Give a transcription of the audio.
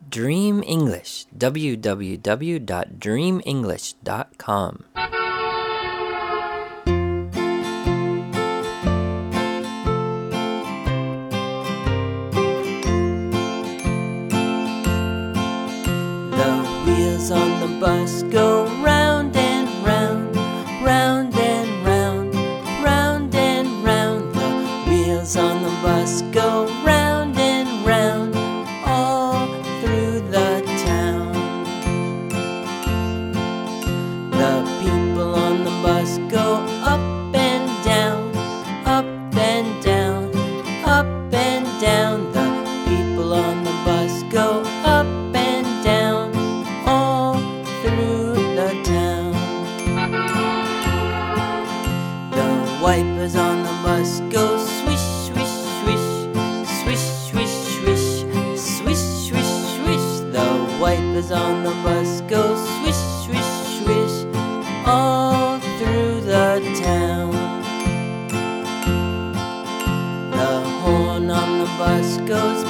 Dream English, www.dreamenglish.com. The wheels on the bus go round and round, round and round, round and round. The wheels on the bus go round and round, all through the town. The people on the bus go up and down, up and down, up and down. The people on the bus go up and down, all through the town. The wipers on the bus go swish, swish, swish, swish, swish, swish, swish, swish, swish. The wipers on the bus go swish, swish, swish, all through the town. The horn on the bus goes